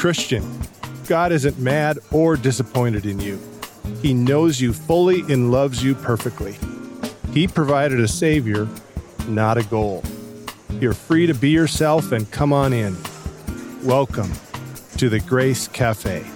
Christian, God isn't mad or disappointed in you. He knows you fully and loves you perfectly. He provided a Savior, not a goal. You're free to be yourself and come on in. Welcome to the Grace Cafe.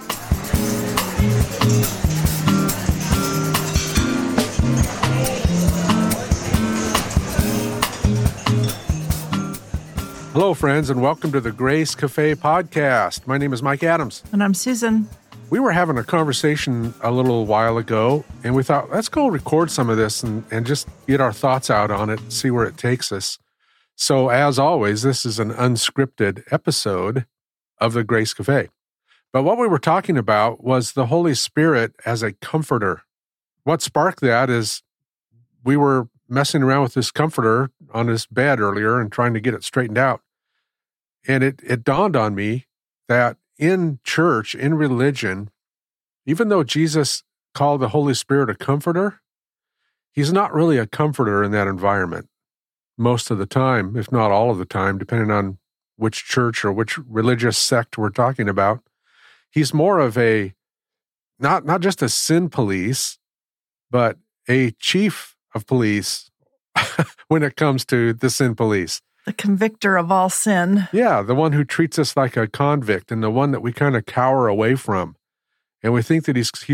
Hello, friends, and welcome to the Grace Cafe podcast. My name is Mike Adams. And I'm Susan. We were having a conversation a little while ago, and we thought, let's go record some of this and just get our thoughts out on it, see where it takes us. So, as always, this is an unscripted episode of the Grace Cafe. But what we were talking about was the Holy Spirit as a comforter. What sparked that is we were messing around with this comforter on his bed earlier and trying to get it straightened out. And it dawned on me that in church, in religion, even though Jesus called the Holy Spirit a comforter, he's not really a comforter in that environment most of the time, if not all of the time, depending on which church or which religious sect we're talking about. He's more of a, not just a sin police, but a chief of police when it comes to the sin police. The convictor of all sin. Yeah, the one who treats us like a convict and the one that we kind of cower away from. And we think that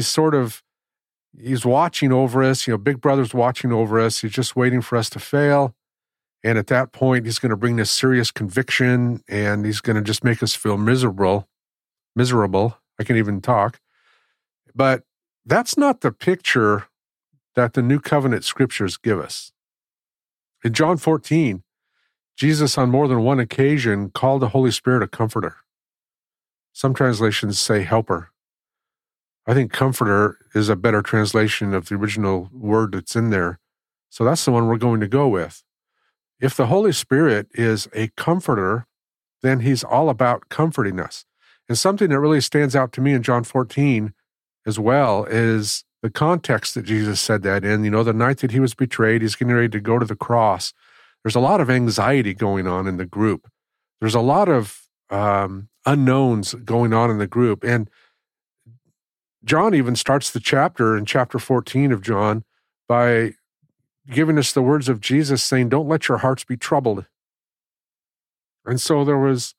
he's watching over us, Big Brother's watching over us. He's just waiting for us to fail. And at that point, he's going to bring this serious conviction and he's going to just make us feel miserable. I can't even talk. But that's not the picture that the New Covenant scriptures give us. In John 14, Jesus on more than one occasion called the Holy Spirit a comforter. Some translations say helper. I think comforter is a better translation of the original word that's in there. So that's the one we're going to go with. If the Holy Spirit is a comforter, then he's all about comforting us. And something that really stands out to me in John 14 as well is the context that Jesus said that in. The night that he was betrayed, he's getting ready to go to the cross. There's a lot of anxiety going on in the group. There's a lot of unknowns going on in the group. And John even starts the chapter in chapter 14 of John by giving us the words of Jesus saying, "Don't let your hearts be troubled." And so there was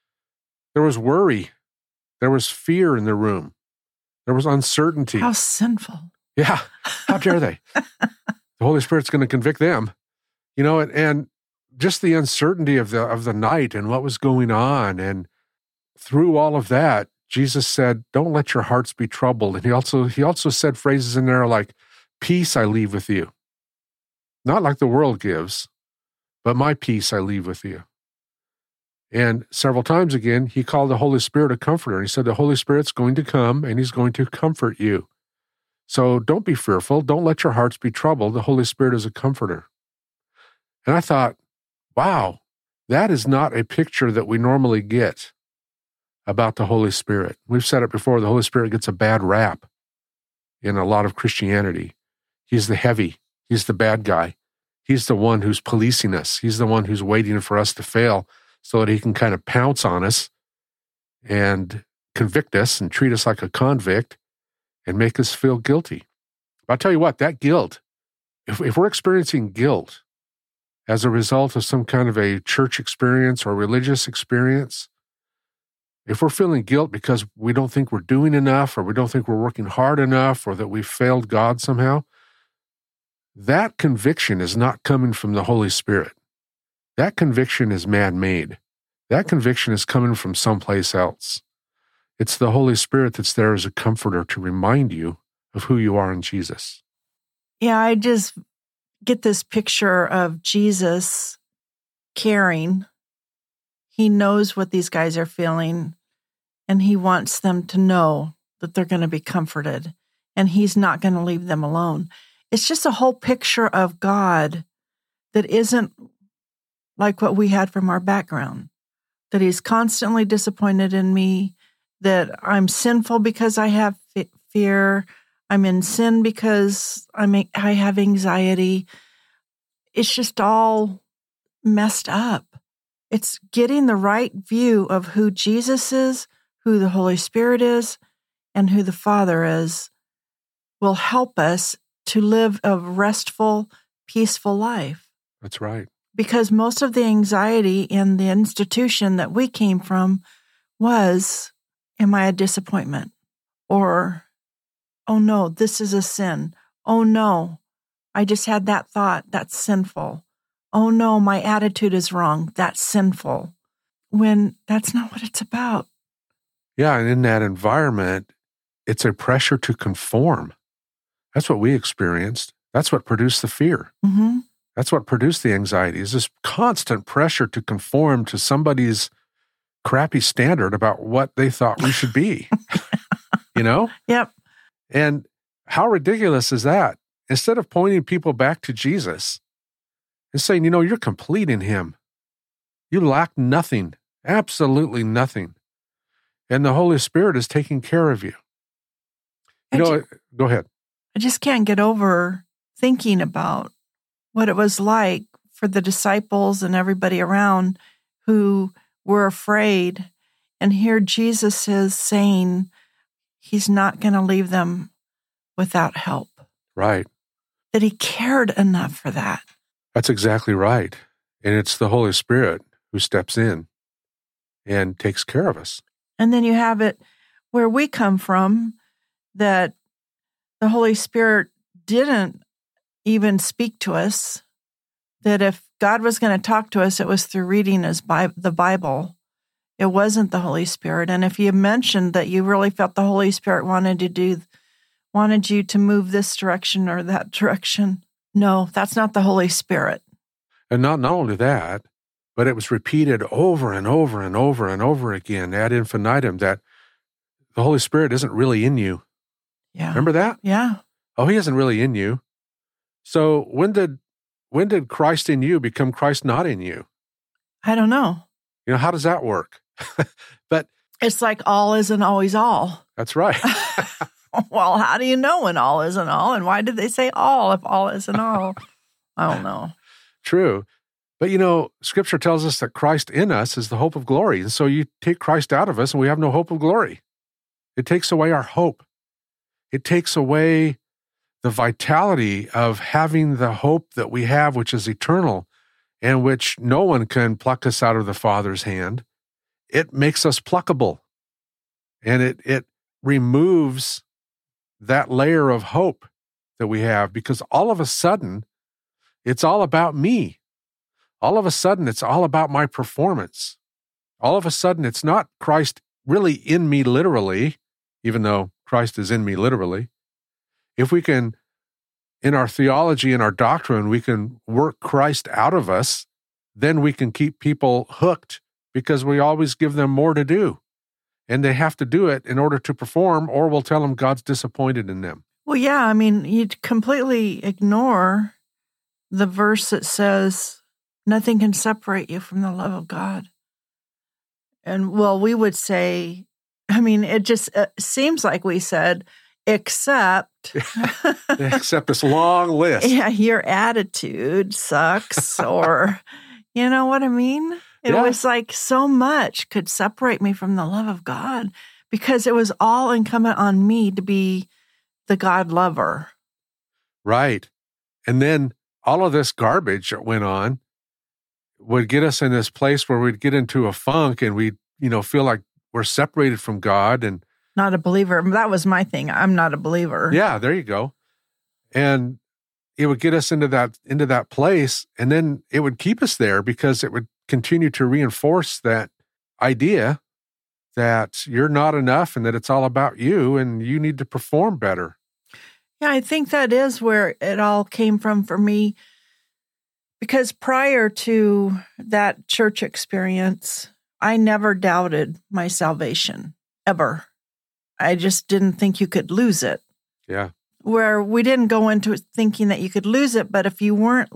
worry. There was fear in the room. There was uncertainty. How sinful. Yeah. How dare they? The Holy Spirit's going to convict them. And just the uncertainty of the night and what was going on. And through all of that, Jesus said, "Don't let your hearts be troubled." And he also said phrases in there like, "Peace I leave with you." Not like the world gives, but my peace I leave with you. And several times again, he called the Holy Spirit a comforter. He said, the Holy Spirit's going to come and he's going to comfort you. So don't be fearful. Don't let your hearts be troubled. The Holy Spirit is a comforter. And I thought, wow, that is not a picture that we normally get about the Holy Spirit. We've said it before, the Holy Spirit gets a bad rap in a lot of Christianity. He's the heavy. He's the bad guy. He's the one who's policing us. He's the one who's waiting for us to fail so that he can kind of pounce on us and convict us and treat us like a convict and make us feel guilty. But I'll tell you what, that guilt, if we're experiencing guilt as a result of some kind of a church experience or religious experience, if we're feeling guilt because we don't think we're doing enough or we don't think we're working hard enough or that we've failed God somehow, that conviction is not coming from the Holy Spirit. That conviction is man-made. That conviction is coming from someplace else. It's the Holy Spirit that's there as a comforter to remind you of who you are in Jesus. Yeah, I just get this picture of Jesus caring. He knows what these guys are feeling, and he wants them to know that they're going to be comforted, and he's not going to leave them alone. It's just a whole picture of God that isn't like what we had from our background, that he's constantly disappointed in me, that I'm sinful because I have fear, I'm in sin because I have anxiety. It's just all messed up. It's getting the right view of who Jesus is, who the Holy Spirit is and who the Father is will help us to live a restful, peaceful life. That's right. Because most of the anxiety in the institution that we came from was, am I a disappointment? Or, oh no, this is a sin. Oh no, I just had that thought. That's sinful. Oh no, my attitude is wrong. That's sinful. When that's not what it's about. Yeah, and in that environment, it's a pressure to conform. That's what we experienced. That's what produced the fear. Mm-hmm. That's what produced the anxiety, is this constant pressure to conform to somebody's crappy standard about what they thought we should be. You know? Yep. And how ridiculous is that? Instead of pointing people back to Jesus and saying, you know, you're complete in him. You lack nothing, absolutely nothing. And the Holy Spirit is taking care of you. Go ahead. I just can't get over thinking about what it was like for the disciples and everybody around who were afraid. And here Jesus is saying he's not going to leave them without help. Right. That he cared enough for that. That's exactly right. And it's the Holy Spirit who steps in and takes care of us. And then you have it where we come from, that the Holy Spirit didn't even speak to us, that if God was going to talk to us, it was through reading the Bible. It wasn't the Holy Spirit. And if you mentioned that you really felt the Holy Spirit wanted you to move this direction or that direction, no, that's not the Holy Spirit. And not only that, but it was repeated over and over and over and over again ad infinitum that the Holy Spirit isn't really in you. Yeah. Remember that? Yeah. Oh, he isn't really in you. So when did Christ in you become Christ not in you? I don't know. You know, how does that work? But it's like all isn't always all. That's right. Well, how do you know when all isn't all? And why did they say all if all isn't all? I don't know. True. But, you know, Scripture tells us that Christ in us is the hope of glory. And so you take Christ out of us and we have no hope of glory. It takes away our hope. It takes away the vitality of having the hope that we have, which is eternal and which no one can pluck us out of the Father's hand. It makes us pluckable. And it removes that layer of hope that we have, because all of a sudden, it's all about me. All of a sudden, it's all about my performance. All of a sudden, it's not Christ really in me literally, even though Christ is in me literally. If we can, in our theology and our doctrine, we can work Christ out of us, then we can keep people hooked because we always give them more to do. And they have to do it in order to perform, or we'll tell them God's disappointed in them. Well, yeah, I mean, you'd completely ignore the verse that says, nothing can separate you from the love of God. And, well, we would say, I mean, it just seems like we said, except this long list. Yeah, your attitude sucks, or, you know what I mean? It was like so much could separate me from the love of God, because it was all incumbent on me to be the God lover. Right. And then all of this garbage that went on would get us in this place where we'd get into a funk and we'd, feel like we're separated from God and not a believer. That was my thing. I'm not a believer. Yeah, there you go. And it would get us into that place, and then it would keep us there because it would continue to reinforce that idea that you're not enough and that it's all about you and you need to perform better. Yeah, I think that is where it all came from for me, because prior to that church experience, I never doubted my salvation, ever. I just didn't think you could lose it. Yeah. Where we didn't go into it thinking that you could lose it, but if you weren't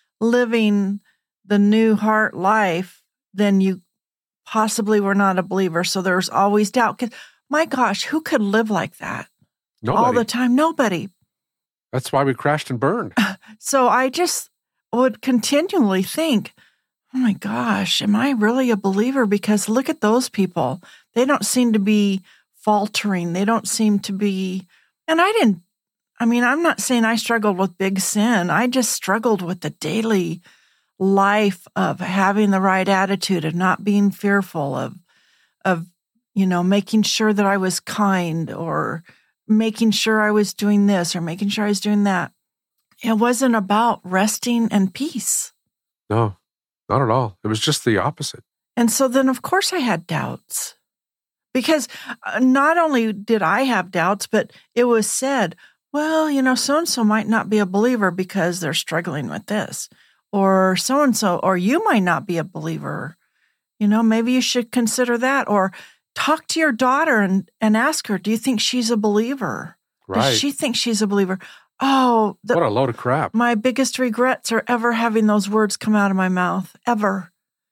living the new heart life, then you possibly were not a believer. So there's always doubt. 'Cause, my gosh, who could live like that? Nobody. All the time? Nobody. That's why we crashed and burned. So I just would continually think, oh my gosh, am I really a believer? Because look at those people. They don't seem to be faltering. They don't seem to be, and I'm not saying I struggled with big sin. I just struggled with the daily life of having the right attitude, of not being fearful, of making sure that I was kind, or making sure I was doing this, or making sure I was doing that. It wasn't about resting and peace. No, not at all. It was just the opposite. And so then, of course, I had doubts. Because not only did I have doubts, but it was said, well, so-and-so might not be a believer because they're struggling with this. Or so-and-so, or you might not be a believer. Maybe you should consider that. Or talk to your daughter and ask her, do you think she's a believer? Right. Does she think she's a believer? Oh, what a load of crap. My biggest regrets are ever having those words come out of my mouth, ever.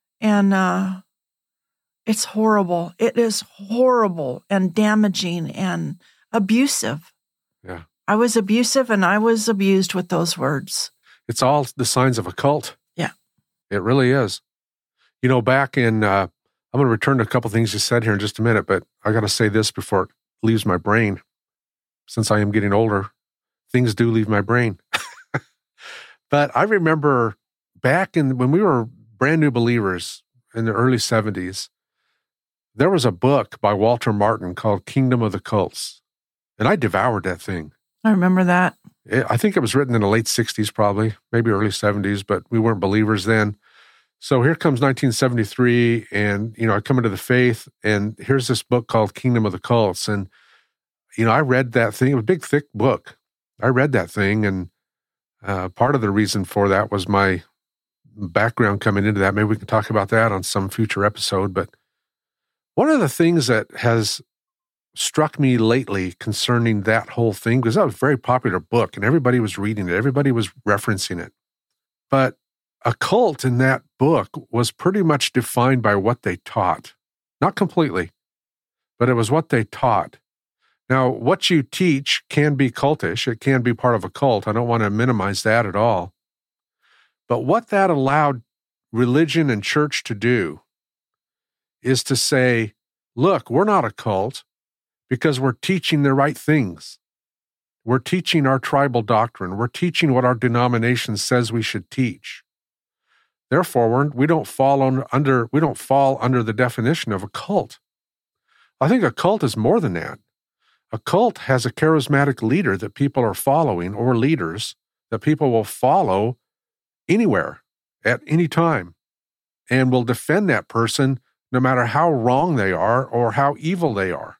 And it's horrible. It is horrible and damaging and abusive. Yeah. I was abusive and I was abused with those words. It's all the signs of a cult. Yeah. It really is. Back in, I'm going to return to a couple things you said here in just a minute, but I got to say this before it leaves my brain. Since I am getting older, things do leave my brain. But I remember back when we were brand new believers in the early 70s, there was a book by Walter Martin called Kingdom of the Cults. And I devoured that thing. I remember that. I think it was written in the late 60s probably, maybe early 70s, but we weren't believers then. So here comes 1973, and, I come into the faith, and here's this book called Kingdom of the Cults. And, I read that thing. It was a big, thick book. I read that thing, and part of the reason for that was my background coming into that. Maybe we can talk about that on some future episode. But one of the things that has struck me lately concerning that whole thing, because that was a very popular book, and everybody was reading it. Everybody was referencing it. But a cult in that book was pretty much defined by what they taught. Not completely, but it was what they taught. Now, what you teach can be cultish. It can be part of a cult. I don't want to minimize that at all. But what that allowed religion and church to do is to say, look, we're not a cult because we're teaching the right things. We're teaching our tribal doctrine. We're teaching what our denomination says we should teach. Therefore, we don't fall under the definition of a cult. I think a cult is more than that. A cult has a charismatic leader that people are following, or leaders that people will follow anywhere, at any time, and will defend that person no matter how wrong they are or how evil they are.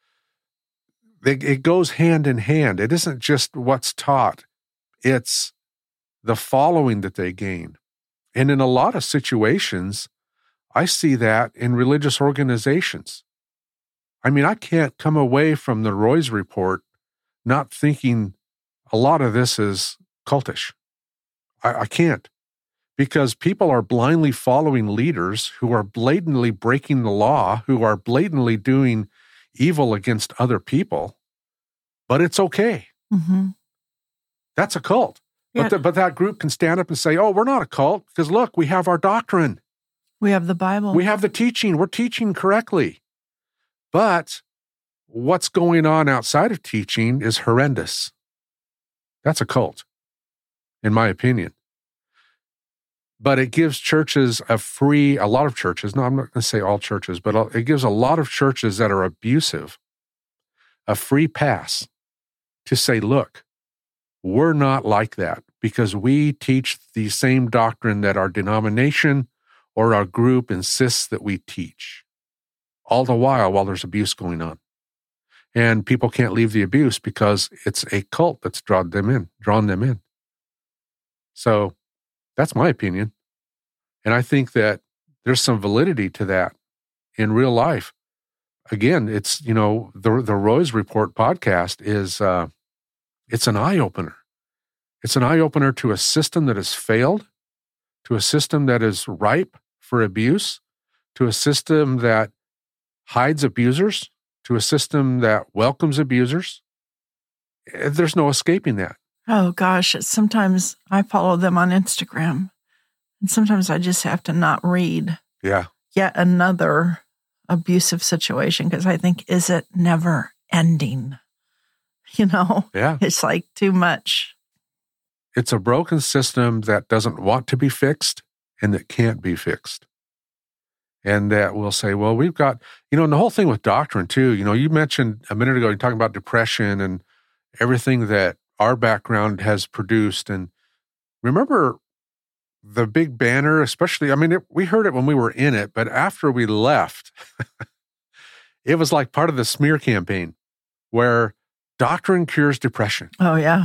It goes hand in hand. It isn't just what's taught. It's the following that they gain. And in a lot of situations, I see that in religious organizations. I can't come away from the Roy's report not thinking a lot of this is cultish. I can't, because people are blindly following leaders who are blatantly breaking the law, who are blatantly doing evil against other people, but it's okay. Mm-hmm. That's a cult. Yeah. But that group can stand up and say, oh, we're not a cult, because look, we have our doctrine. We have the Bible. We have the teaching. We're teaching correctly. But what's going on outside of teaching is horrendous. That's a cult, in my opinion. But it gives churches a lot of churches, no, I'm not going to say all churches, but it gives a lot of churches that are abusive a free pass to say, look, we're not like that because we teach the same doctrine that our denomination or our group insists that we teach. All the while there's abuse going on. And people can't leave the abuse because it's a cult that's drawn them in. So that's my opinion. And I think that there's some validity to that in real life. Again, it's, the Roy's Report podcast is, it's an eye-opener. It's an eye-opener to a system that has failed, to a system that is ripe for abuse, to a system that hides abusers, to a system that welcomes abusers. There's no escaping that. Oh, gosh. Sometimes I follow them on Instagram. And sometimes I just have to not read Yeah. yet another abusive situation because I think, is it never ending? Yeah. It's like too much. It's a broken system that doesn't want to be fixed and that can't be fixed. And that will say, well, we've got, and the whole thing with doctrine too, you mentioned a minute ago, you're talking about depression and everything that our background has produced. And remember the big banner, especially, we heard it when we were in it, but after we left, it was like part of the smear campaign where doctrine cures depression. Oh, yeah.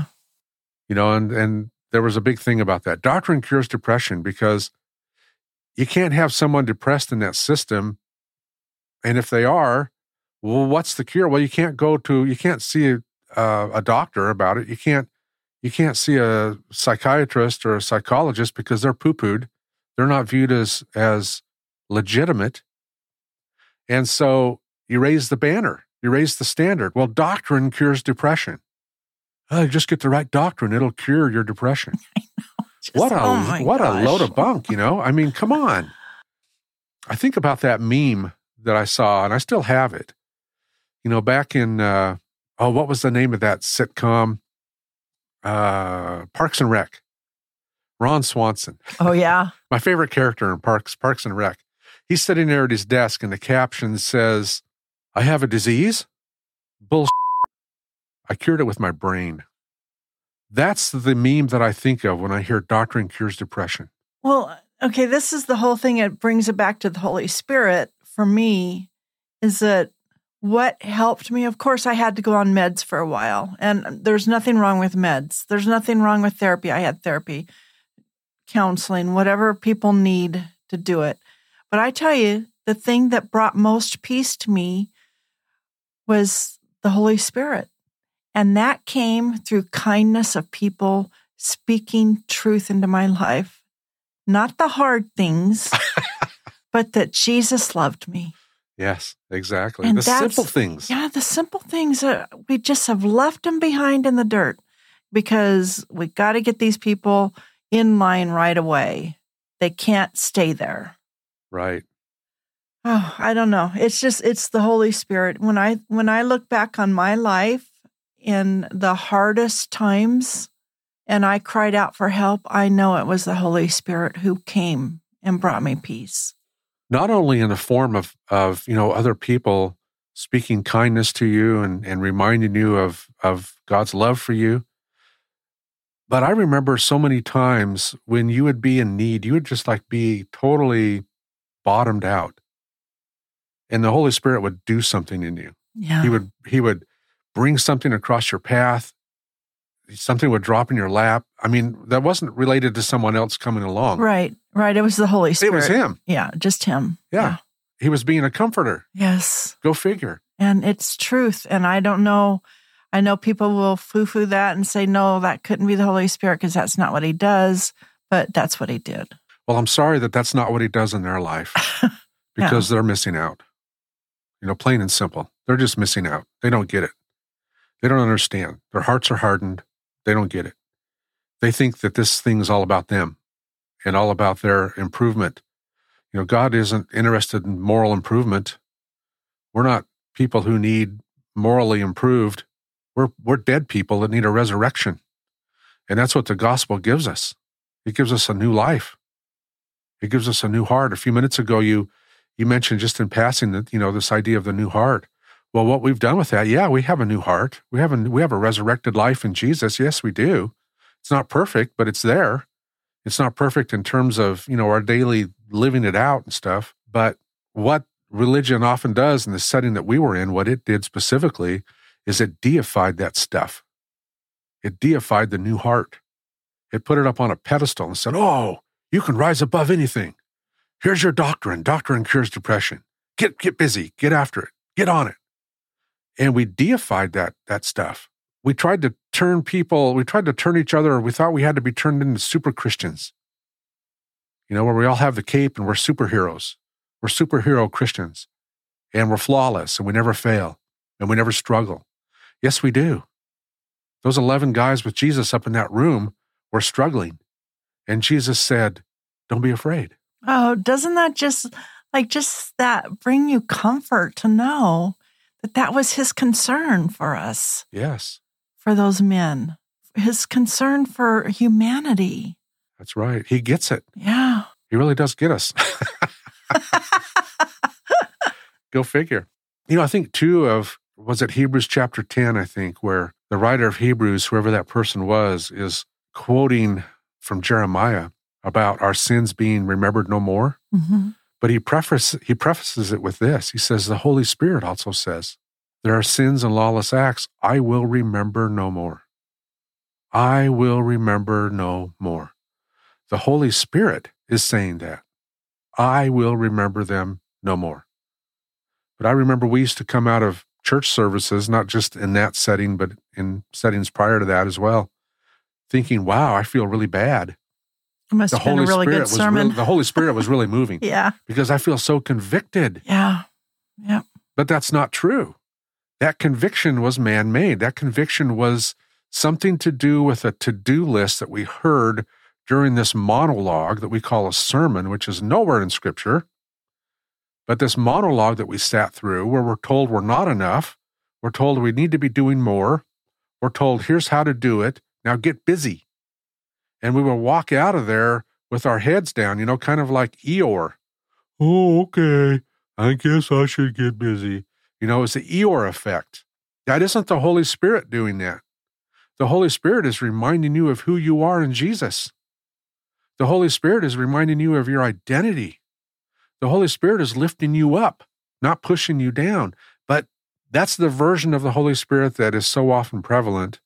And there was a big thing about that. Doctrine cures depression because you can't have someone depressed in that system. And if they are, well, what's the cure? Well, you can't see a doctor about it. You can't see a psychiatrist or a psychologist because they're poo-pooed. They're not viewed as legitimate. And so you raise the banner, you raise the standard. Well, doctrine cures depression. Just get the right doctrine. It'll cure your depression. I know. What a load of bunk, come on. I think about that meme that I saw, and I still have it. Back in, what was the name of that sitcom? Parks and Rec. Ron Swanson. Oh, yeah. My favorite character in Parks and Rec. He's sitting there at his desk, and the caption says, "I have a disease? Bullshit. I cured it with my brain." That's the meme that I think of when I hear doctrine cures depression. Well, okay, this is the whole thing. It brings it back to the Holy Spirit for me, is that what helped me, of course, I had to go on meds for a while. And there's nothing wrong with meds. There's nothing wrong with therapy. I had therapy, counseling, whatever people need to do it. But I tell you, the thing that brought most peace to me was the Holy Spirit. And that came through kindness of people speaking truth into my life. Not the hard things, but that Jesus loved me. Yes, exactly. And the simple things. Yeah, the simple things. We just have left them behind in the dirt because we got to get these people in line right away. They can't stay there. Right. Oh, I don't know. It's the Holy Spirit. When I look back on my life in the hardest times and I cried out for help, I know it was the Holy Spirit who came and brought me peace. Not only in the form of other people speaking kindness to you and reminding you of God's love for you, but I remember so many times when you would be in need, you would just be totally bottomed out, and the Holy Spirit would do something in you. Yeah, He would bring something across your path. Something would drop in your lap. That wasn't related to someone else coming along. Right. It was the Holy Spirit. It was him. Yeah, just him. Yeah. He was being a comforter. Yes. Go figure. And it's truth. And I don't know. I know people will foo-foo that and say, no, that couldn't be the Holy Spirit because that's not what he does. But that's what he did. Well, I'm sorry that's not what he does in their life because they're missing out. Plain and simple. They're just missing out. They don't get it. They don't understand. Their hearts are hardened. They don't get it. They think that this thing is all about them and all about their improvement. God isn't interested in moral improvement. We're not people who need morally improved. We're dead people that need a resurrection. And that's what the gospel gives us. It gives us a new life. It gives us a new heart. A few minutes ago, you mentioned just in passing that, this idea of the new heart. Well, what we've done with that, we have a new heart. We have a resurrected life in Jesus. Yes, we do. It's not perfect, but it's there. It's not perfect in terms of, our daily living it out and stuff. But what religion often does in the setting that we were in, what it did specifically, is it deified that stuff. It deified the new heart. It put it up on a pedestal and said, oh, you can rise above anything. Here's your doctrine. Doctrine cures depression. Get busy. Get after it. Get on it. And we deified that stuff. We tried to turn each other. We thought we had to be turned into super Christians. Where we all have the cape and we're superheroes. We're superhero Christians. And we're flawless and we never fail and we never struggle. Yes, we do. Those 11 guys with Jesus up in that room were struggling. And Jesus said, Don't be afraid. Oh, doesn't that just that bring you comfort to know that that was his concern for us, Yes, for those men, his concern for humanity. that's right. He gets it. Yeah. He really does get us. Go figure. I think too was it Hebrews chapter 10, I think, where the writer of Hebrews, whoever that person was, is quoting from Jeremiah about our sins being remembered no more. Mm-hmm. But he prefaces it with this. He says, the Holy Spirit also says, there are sins and lawless acts I will remember no more. I will remember no more. The Holy Spirit is saying that. I will remember them no more. But I remember we used to come out of church services, not just in that setting, but in settings prior to that as well, thinking, wow, I feel really bad. It must have been a really good sermon. The Holy Spirit was really moving. Yeah. Because I feel so convicted. Yeah. Yeah. But that's not true. That conviction was man-made. That conviction was something to do with a to-do list that we heard during this monologue that we call a sermon, which is nowhere in Scripture. But this monologue that we sat through, where we're told we're not enough, we're told we need to be doing more, we're told here's how to do it, now get busy. And we will walk out of there with our heads down, kind of like Eeyore. Oh, okay, I guess I should get busy. It's the Eeyore effect. That isn't the Holy Spirit doing that. The Holy Spirit is reminding you of who you are in Jesus. The Holy Spirit is reminding you of your identity. The Holy Spirit is lifting you up, not pushing you down. But that's the version of the Holy Spirit that is so often prevalent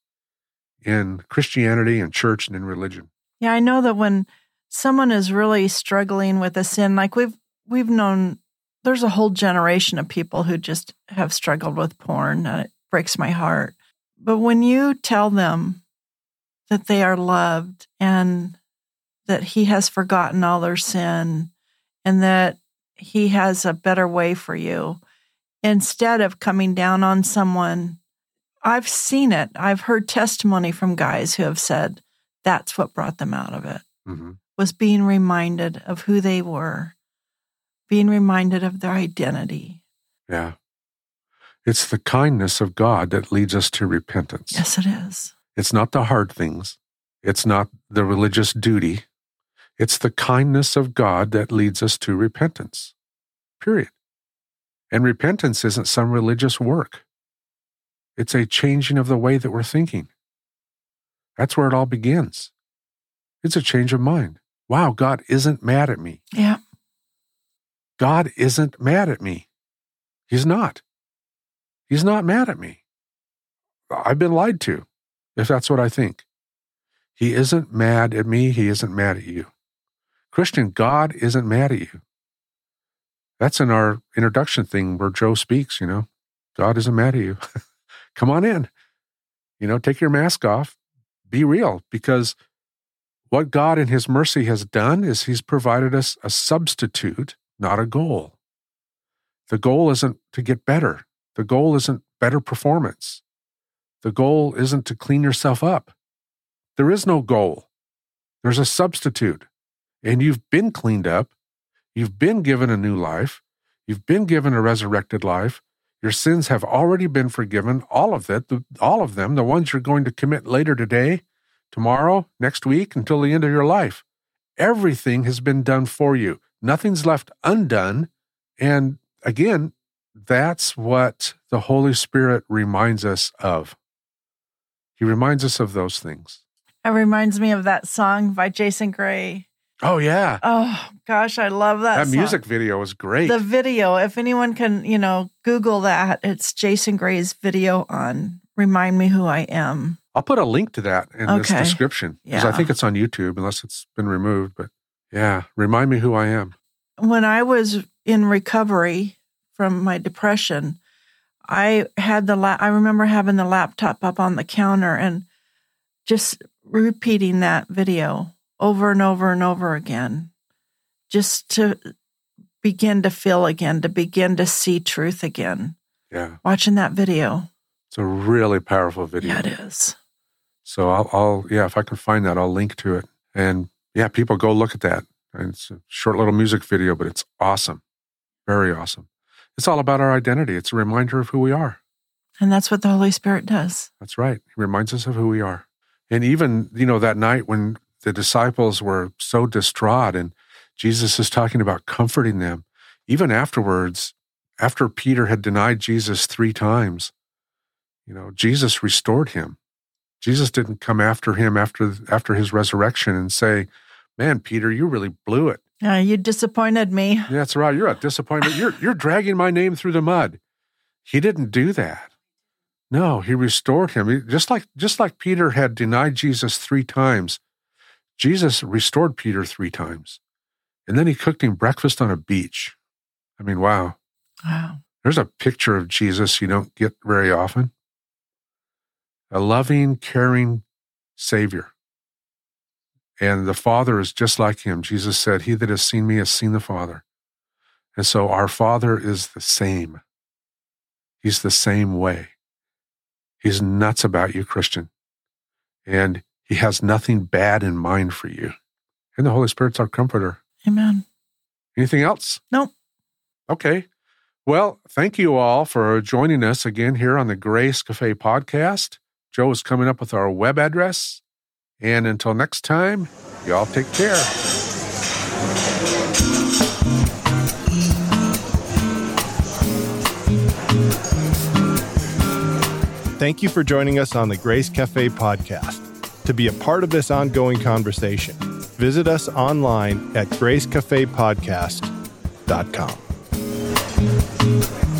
in Christianity and church and in religion. Yeah, I know that when someone is really struggling with a sin, like we've known, there's a whole generation of people who just have struggled with porn, and it breaks my heart. But when you tell them that they are loved and that he has forgotten all their sin and that he has a better way for you, instead of coming down on someone, I've seen it. I've heard testimony from guys who have said that's what brought them out of it, was being reminded of who they were, being reminded of their identity. Yeah. It's the kindness of God that leads us to repentance. Yes, it is. It's not the hard things. It's not the religious duty. It's the kindness of God that leads us to repentance, period. And repentance isn't some religious work. It's a changing of the way that we're thinking. That's where it all begins. It's a change of mind. Wow, God isn't mad at me. Yeah. God isn't mad at me. He's not. He's not mad at me. I've been lied to, if that's what I think. He isn't mad at me. He isn't mad at you. Christian, God isn't mad at you. That's in our introduction thing where Joe speaks, God isn't mad at you. Come on in. Take your mask off. Be real, because what God in his mercy has done is he's provided us a substitute, not a goal. The goal isn't to get better. The goal isn't better performance. The goal isn't to clean yourself up. There is no goal. There's a substitute. And you've been cleaned up. You've been given a new life. You've been given a resurrected life. Your sins have already been forgiven, all of them, the ones you're going to commit later today, tomorrow, next week, until the end of your life. Everything has been done for you. Nothing's left undone. And again, that's what the Holy Spirit reminds us of. He reminds us of those things. It reminds me of that song by Jason Gray. Oh, yeah. Oh, gosh, I love that song. That music video is great. The video, if anyone can, Google that, it's Jason Gray's video on Remind Me Who I Am. I'll put a link to that in this description, because I think it's on YouTube, unless it's been removed. But yeah, Remind Me Who I Am. When I was in recovery from my depression, I remember having the laptop up on the counter and just repeating that video over and over and over again, just to begin to feel again, to begin to see truth again. Yeah. Watching that video. It's a really powerful video. Yeah, it is. So I'll if I can find that, I'll link to it. And yeah, people go look at that. And it's a short little music video, but it's awesome. Very awesome. It's all about our identity. It's a reminder of who we are. And that's what the Holy Spirit does. That's right. He reminds us of who we are. And even, that night when the disciples were so distraught and Jesus is talking about comforting them, even afterwards, after Peter had denied Jesus 3 times, Jesus restored him. Jesus didn't come after him after his resurrection and say, "Man, Peter, you really blew it. You disappointed me." Yeah, that's right. You're a disappointment. You're dragging my name through the mud. He didn't do that. No, he restored him. Just like Peter had denied Jesus 3 times, Jesus restored Peter 3 times. And then he cooked him breakfast on a beach. I mean, wow. Wow. There's a picture of Jesus you don't get very often. A loving, caring Savior. And the Father is just like him. Jesus said, "He that has seen me has seen the Father." And so our Father is the same. He's the same way. He's nuts about you, Christian. And he has nothing bad in mind for you. And the Holy Spirit's our comforter. Amen. Anything else? Nope. Okay. Well, thank you all for joining us again here on the Grace Cafe podcast. Joe is coming up with our web address. And until next time, y'all take care. Thank you for joining us on the Grace Cafe podcast. To be a part of this ongoing conversation, visit us online at gracecafepodcast.com.